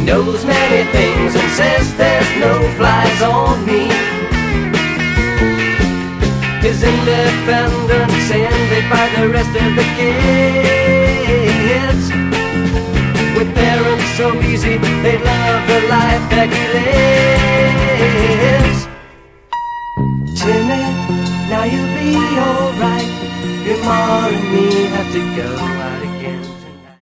knows many things and says there's no flies on me. His independence envied by the rest of the kids. With parents so easy, they love the life that he lives. Timmy, now you'll be alright. Your ma and me have to go.